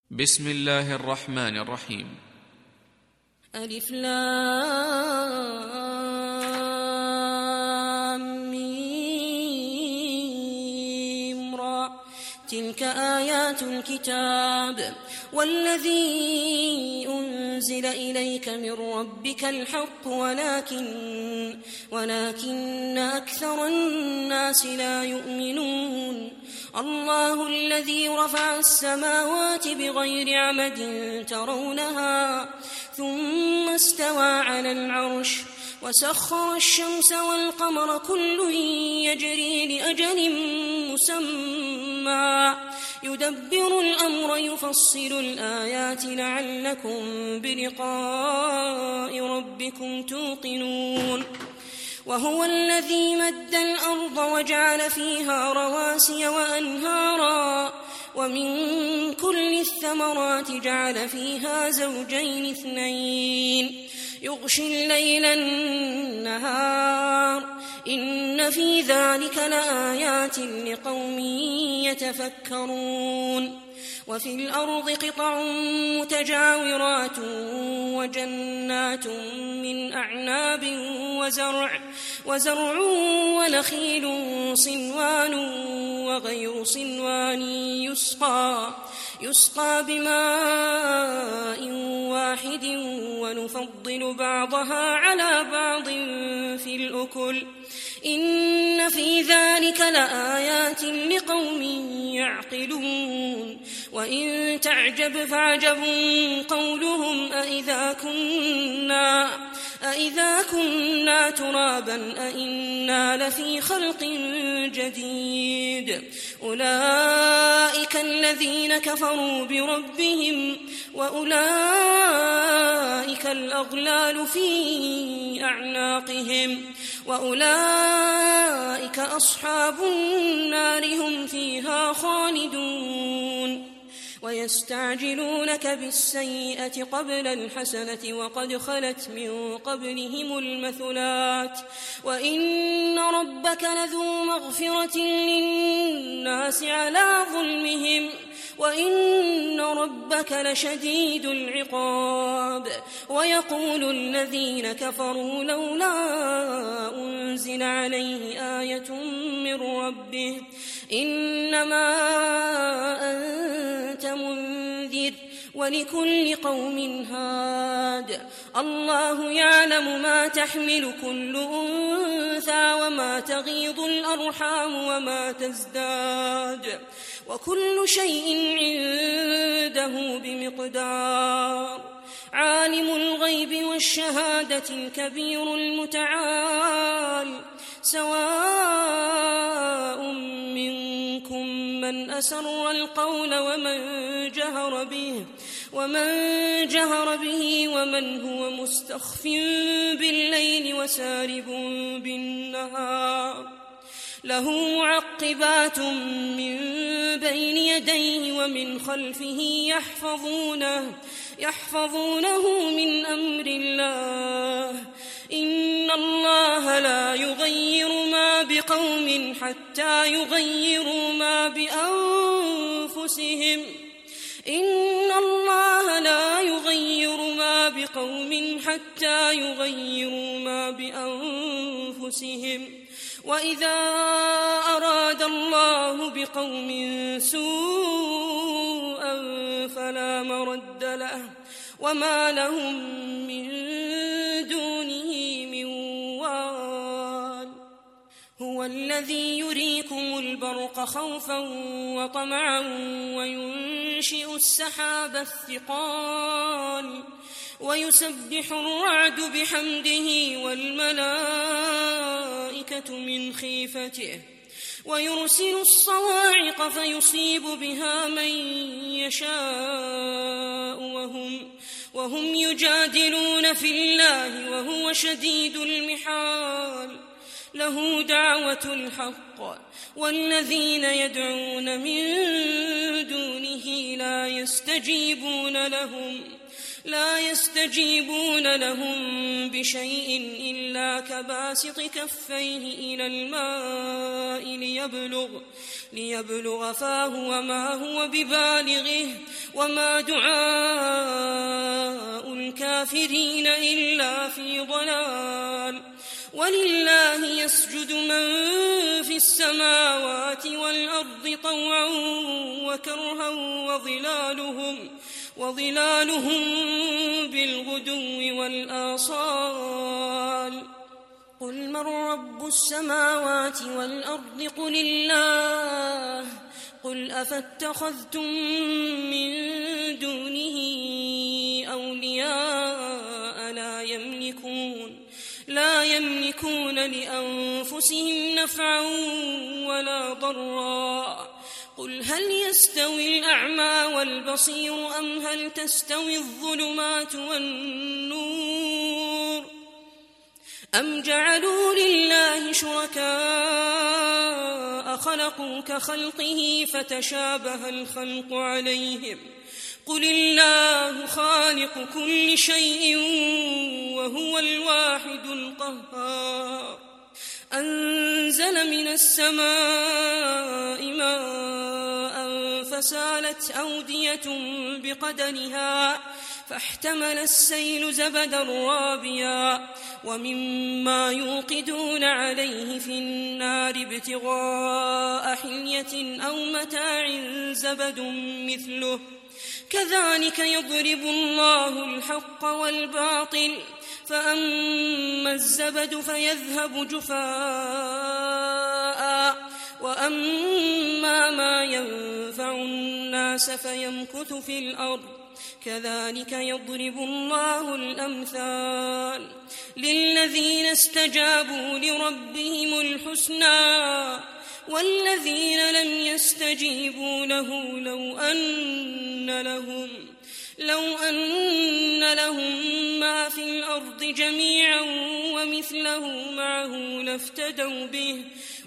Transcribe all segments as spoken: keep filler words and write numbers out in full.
بسم الله الرحمن الرحيم. ألف لام ميم را تلك آيات الكتاب والذي أنزل إليك من ربك الحق ولكن ولكن أكثر الناس لا يؤمنون. الله الذي رفع السماوات بغير عمد ترونها ثم استوى على العرش وسخر الشمس والقمر كل يجري لأجل مسمى يدبر الأمر يفصل الآيات لعلكم بلقاء ربكم توقنون. وهو الذي مد الأرض وجعل فيها رواسي وأنهارا ومن كل الثمرات جعل فيها زوجين اثنين يغشي الليل النهار إن في ذلك لآيات لقوم يتفكرون. وفي الأرض قطع متجاورات وجنات من أعناب وزرع, وزرع ونخيل صنوان وغير صنوان يسقى, يسقى بماء واحد ونفضل بعضها على بعض في الأكل إن في ذلك لآيات لقوم يعقلون. وإن تعجب فعجب قولهم أإذا كنا, أإذا كنا ترابا أإنا لفي خلق جديد. أولئك الذين كفروا بربهم وأولئك الأغلال في أعناقهم وأولئك أصحاب النار هم فيها خالدون. ويستعجلونك بالسيئة قبل الحسنة وقد خلت من قبلهم المثلات وإن ربك لذو مغفرة للناس على ظلمهم وإن ربك لشديد العقاب. ويقول الذين كفروا لولا أنزل عليه آية من ربه إنما أنت منذر ولكل قوم هاد. الله يعلم ما تحمل كل أنثى وما تغيض الأرحام وما تزداد وكل شيء عنده بمقدار. عالم الغيب والشهادة الكبير المتعال سواء منكم من أسر القول ومن جهر به ومن جهر به ومن هو مستخف بالليل وسارب بالنهار. له معقبات من بين يديه ومن خلفه يحفظونه, يحفظونه من أمر الله. إن الله لا يغير ما بقوم حتى يغيروا ما بأنفسهم إن الله لا يغير ما بقوم حتى يغيروا ما بأنفسهم. وإذا أراد الله بقوم سوءا فلا مرد له وما لهم من دونه من وال. هو الذي يريكم البرق خوفا وطمعا وينشئ السحاب الثقال ويسبح الرعد بحمده والملائكة من خيفته ويرسل الصواعق فيصيب بها من يشاء وهم, وهم يجادلون في الله وهو شديد المحال. له دعوة الحق والذين يدعون من دونه لا يستجيبون لهم لا يستجيبون لهم بشيء إلا كباسط كفيه إلى الماء ليبلغ, ليبلغ فاه وما هو ببالغه وما دعاء الكافرين إلا في ضلال ولله يسجد من في السماوات والأرض طوعا وكرها وظلالهم, وظلالهم بالغدو والآصال قل من رب السماوات والأرض قل الله قل أفاتخذتم من دونه أولياء لا يملكون لا يملكون لأنفسهم نفعا ولا ضرا قل هل يستوي الأعمى والبصير أم هل تستوي الظلمات والنور أم جعلوا لله شركاء خلقوا كخلقه فتشابه الخلق عليهم قل الله خالق كل شيء وهو الواحد القهار أنزل من السماء ماء فسالت أودية بقدرها فاحتمل السيل زبدا رابيا ومما يوقدون عليه في النار ابتغاء حلية أو متاع زبد مثله كذلك يضرب الله الحق والباطل فأما الزبد فيذهب جفاء وأما ما ينفع الناس فيمكث في الأرض كذلك يضرب الله الأمثال للذين استجابوا لربهم الحسنى والذين لم يستجيبوا له لو أن لهم لو أن لهم ما في الأرض جميعا ومثله معه لافتدوا به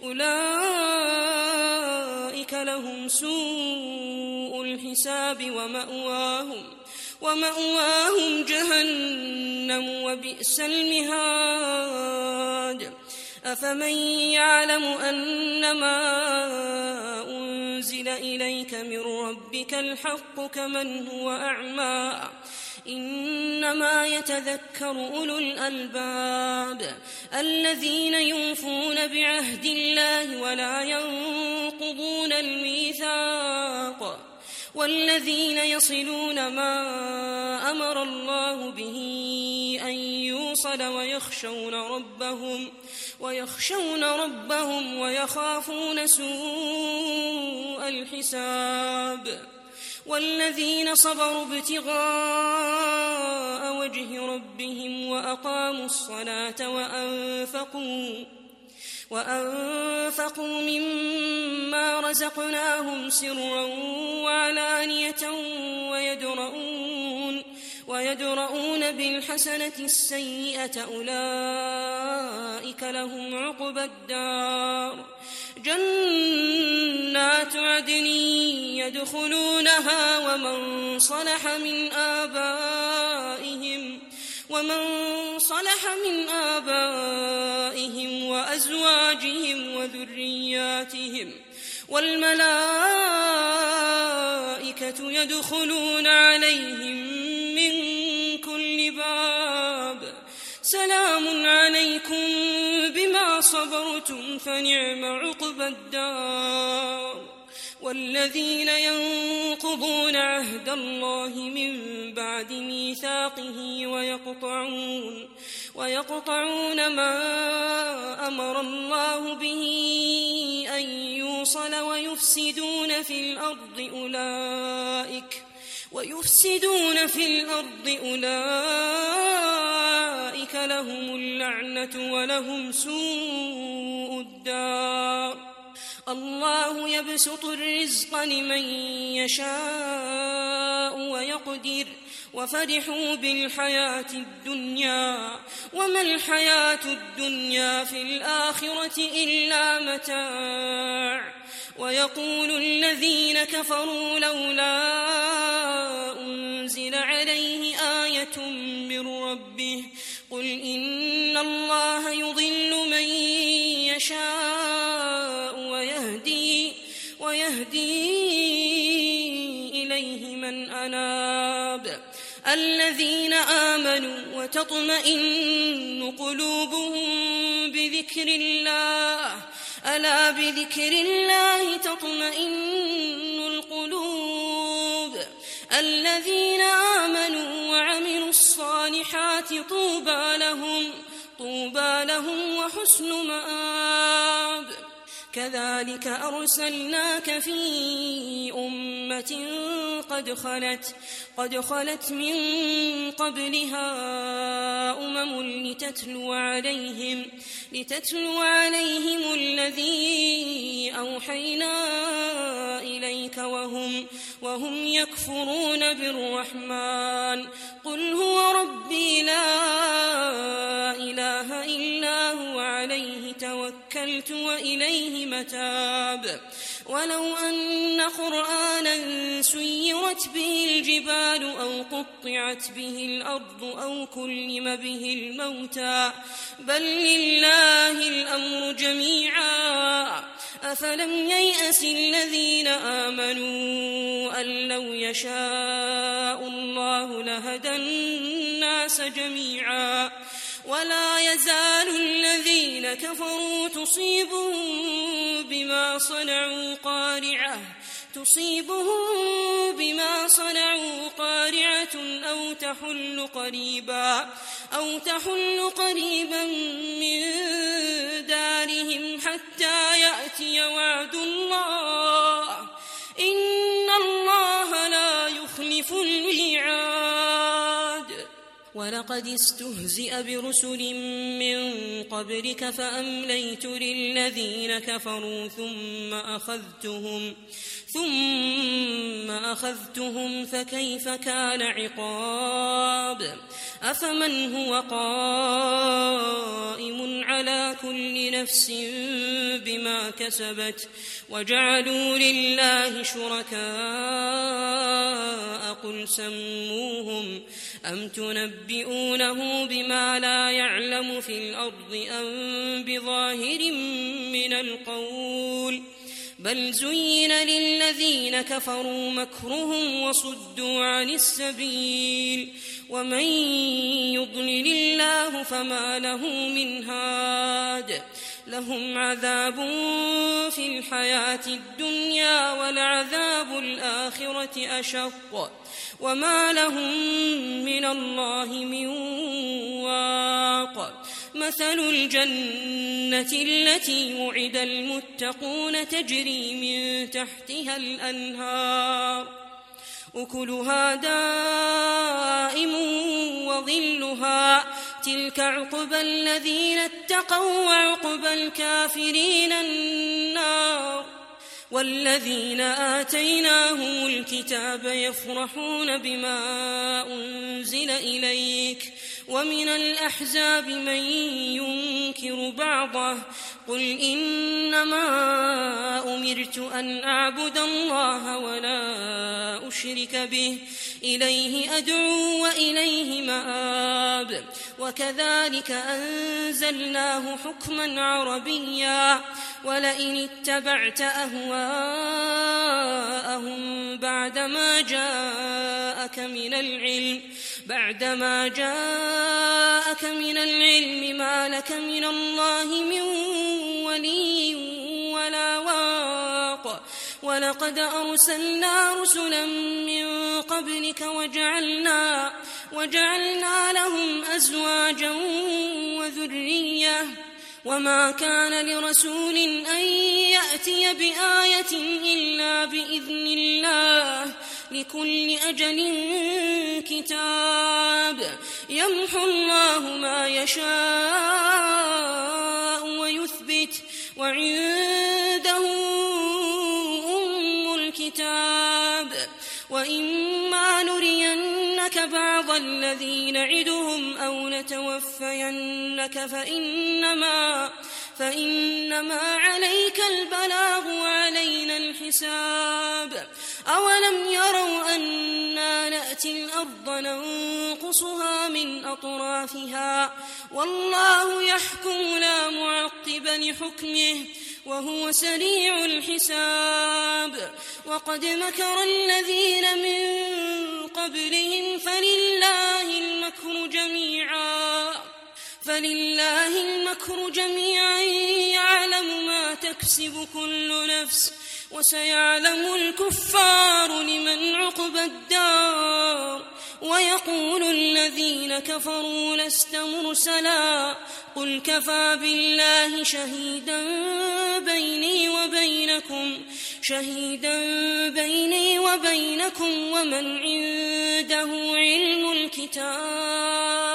أولئك لهم سوء الحساب ومأواهم ومأواهم جهنم وبئس المهاد أفمن يعلم أنما أنزل إليك من ربك الحق كمن هو أعمى إنما يتذكر أولو الألباب الذين يوفون بعهد الله ولا ينقضون الميثاق والذين يصلون ما أمر الله به أن يوصل ويخشون ربهم ويخشون ربهم ويخافون سوء الحساب والذين صبروا ابتغاء وجه ربهم وأقاموا الصلاة وأنفقوا وأنفقوا مما رزقناهم سرا وعلانية ويدرؤون ويدرؤون بالحسنة السيئة أولئك لهم عقبى الدار جنات عدن يدخلونها ومن صلح من آبائهم ومن صلح من آبائهم وأزواجهم وذرياتهم والملائكة يدخلون عليهم من كل باب سلام عليكم بما صبرتم فنعم عقبى الدار والذين ينقضون عهد الله من بعد ميثاقه ويقطعون ويقطعون ما أمر الله به أن يوصل ويفسدون في الأرض أولئك ويفسدون في الأرض أولئك لهم اللعنة ولهم سوء الدار الله يبسط الرزق لمن يشاء ويقدر وفرحوا بالحياة الدنيا وما الحياة الدنيا في الآخرة إلا متاع ويقول الذين كفروا لولا أنزل عليه آية من ربه قل إن الله يضل من يشاء ويهدي, ويهدي إليه إليه من أناب الذين آمنوا وتطمئن قلوبهم بذكر الله ألا بذكر الله تطمئن القلوب الذين آمنوا وعملوا الصالحات طوبى لهم طوبى لهم وحسن مآب كذلك أرسلناك في أمة قد خلت قد خلت من قبلها أمم لتتلو عليهم لتتلو عليهم الذي أوحينا إليك وهم وهم يكفرون بالرحمن قل هو ربي لا إله إلا هو عليه توكلت وإليه متاب ولو أن قرآنا سيرت به الجبال أو قطعت به الأرض أو كلم به الموتى بل لله الأمر جميعا أفلم ييأس الذين آمنوا أن لو يشاء الله لهدى الناس جميعا ولا يزال الذين كفروا تصيبهم بما صنعوا قارعة تصيبهم بما صنعوا قارعة أو تحل قريبا أو تحل قريبا من دارهم حتى يأتي وعد الله إن الله لا يخلف الميعاد ولقد استهزئ برسل من قبلك فأمليت للذين كفروا ثم أخذتهم ثم أخذتهم فكيف كان عقاب أفمن هو قائم على كل نفس بما كسبت وجعلوا لله شركاء قل سموهم أم تنبئونه بما لا يعلم في الأرض أم بظاهر من القول بل زين للذين كفروا مكرهم وصدوا عن السبيل ومن يضلل الله فما له من هاد لهم عذاب في الحياة الدنيا ولعذاب الآخرة أشق وما لهم من الله من واق مثل الجنة التي وعد المتقون تجري من تحتها الأنهار أكلها دائم وظلها تلك عقبى الذين اتقوا وعقبى الكافرين النار والذين آتيناهم الكتاب يفرحون بما أنزل إليك ومن الأحزاب من ينكر بعضه قل إنما أمرت أن أعبد الله ولا أشرك به إليه أدعو وإليه مآب وكذلك أنزلناه حكما عربيا ولئن اتبعت أهواءهم بعدما جاءك من العلم بعدما جاءك من العلم ما لك من الله من ولي ولا واق ولقد أرسلنا رسلا من قبلك وجعلنا وجعلنا لهم أزواجا وذرية وما كان لرسول أن يأتي بآية إلا بإذن الله لكل أجل كتاب يمحو الله ما يشاء ويثبت وعنده أم الكتاب وإما نرينك بعض الذي نعدهم أو نتوفينك فإنما فإنما عليك البلاغ وعلينا الحساب أولم يروا أنا نأتي الأرض ننقصها من أطرافها والله يحكم لا معقب لحكمه وهو سريع الحساب وقد مكر الذين من قبلهم فلله المكر جميعا فلله المكر جميعا يعلم ما تكسب كل نفس وسيعلم الكفار لمن عقبى الدار ويقول الذين كفروا لست مرسلا قل كفى بالله شهيدا بيني وبينكم شهيدا بيني وبينكم ومن عنده علم الكتاب